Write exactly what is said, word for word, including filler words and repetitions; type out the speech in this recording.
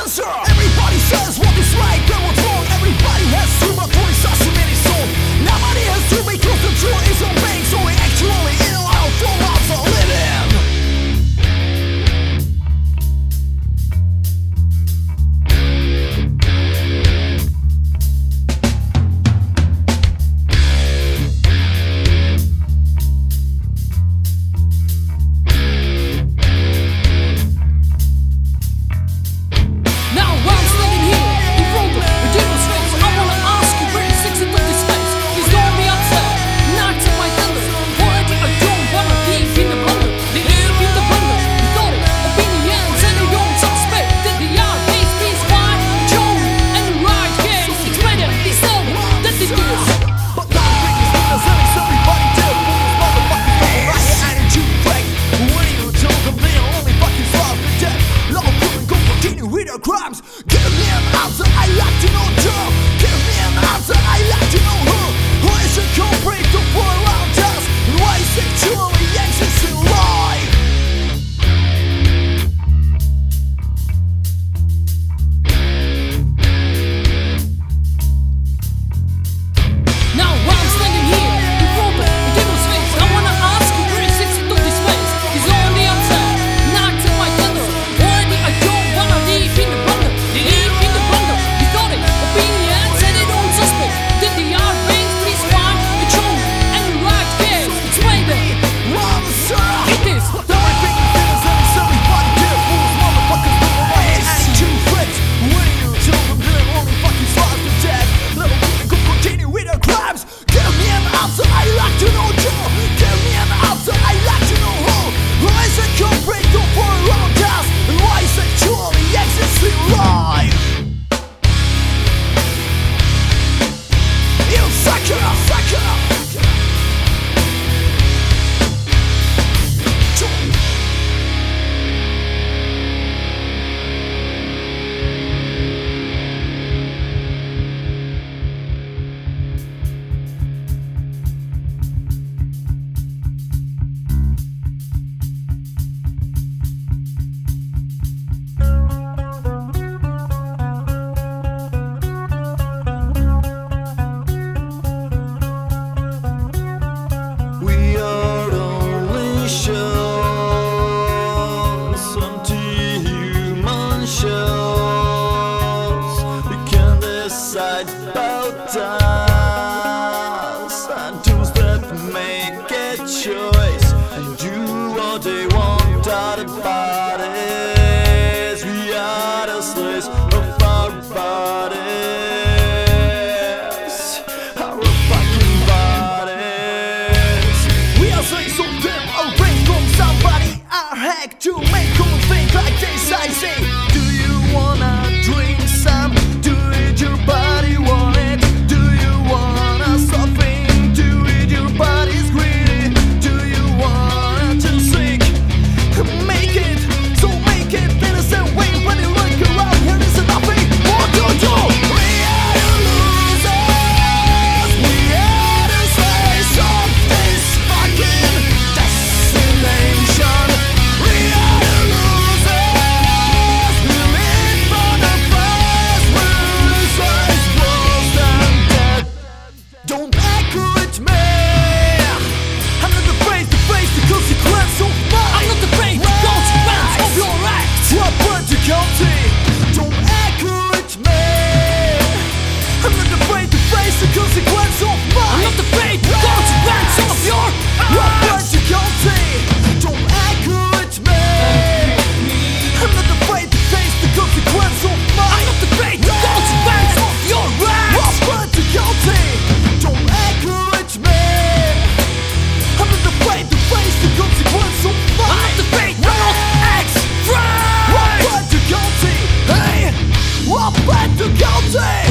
answer. Everybody says what is right and what's wrong. Everybody has too much voice, so many songs. Nobody has to be close to true is obeying. So we actually in a lot of formats are living. Crimes. Give me an answer, I like to know Joe. Give me an answer, I like to know who. Who is the culprit to fall around us? And why is sexually exists in life? Now while I'm standing here in front of the devil's face, I wanna ask you where is it to this place? Is all the answer not to my thunder? Already I don't wanna leave in the bundle. They leave in the bundle. You thought it, opinions and they don't suspect that they are brains. Please find a true and the right case. Explain it. Monster! It is. Everything is innocent, everybody give fools, motherfuckers do the right attitude flex. When you tell them they're only fucking stars to death, little people could continue with their crimes. Give me an answer, I like to know Joe. Give me an answer, I like to know who. Who is the culprit to fall around us? And why sexually exists in life? You sucker, sucker! About us and those that make a choice and do what they want out of bodies. We are the slaves of our bodies, our fucking bodies. We are slaves of them, our brains from somebody. Our hack to make them think like this. I say, do you wanna drink some? Do it your body want it? Do you wanna something? Do it your body's greedy? Do you want to sink? Make it, so make it innocent way. When you look around here, there's nothing more to do. We are the losers. We are the slaves of this fucking destination. We are the losers. We live for the first world. The slaves closed and dead. Don't act with me. I'm not afraid to face the consequence of mine. I'm not afraid to consequence of your acts. What but you guilty? Don't act with me. I'm not afraid to face the consequence of mine. I'm not afraid to consequence of your What but acts. you guilty? Don't act with me. I'm not afraid to face the consequence of I'm mine. not afraid to consequence of your acts. What but you guilty? Don't act with me. I'm not afraid to face the consequence of I'm mine. not afraid to acts What right. but you guilty? Hey, what but you guilty?